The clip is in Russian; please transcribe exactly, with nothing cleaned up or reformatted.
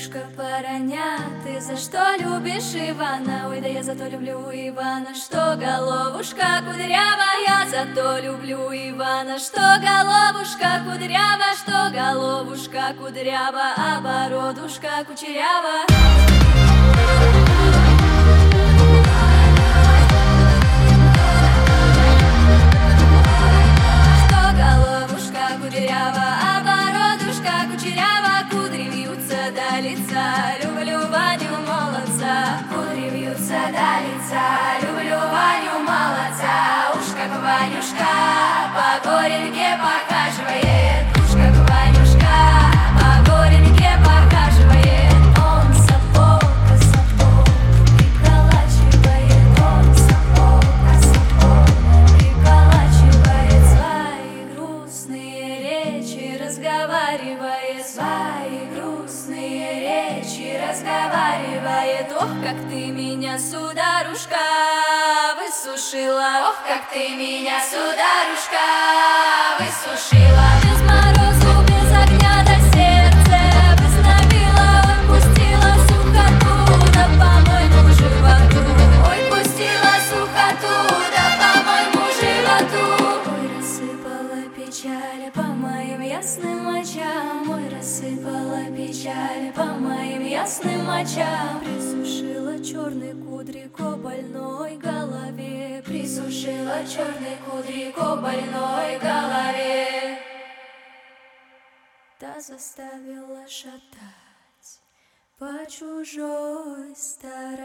Ушко пороня, ты за что любишь Ивана? Ой, да я зато люблю Ивана, что головушка кудрявая. Зато люблю Ивана, что головушка кудрява, что головушка кудрява, а бородушка кучерява. Что головушка кудрява, а бородушка кучерява, кудри вьются до лица, люблю Ваню молодца. Кудри вьются до лица, люблю Ваню молодца. Уж как Ванюшка по горенке покаживает, уж как Ванюшка по горенке покаживает. Он сапог, а сапог приколачивает, он сапог, а сапог приколачивает. Свои грустные речи разговаривает, свои грустные речи разговаривает. Ох, как ты меня, сударушка, высушила, ох, как ты меня, сударушка, высушила. Без морозу, без огня до сердца признавила, отпустила сухоту, да по моему животу. Ой, пустила сухоту, да по моему животу. Ой, рассыпала печаль по моим ясным очам, ой, рассыпала печаль по моим ясным очам. Присушила черные кудри ко больной голове, присушила черные кудри ко больной голове. Да заставила шатать по чужой стороне.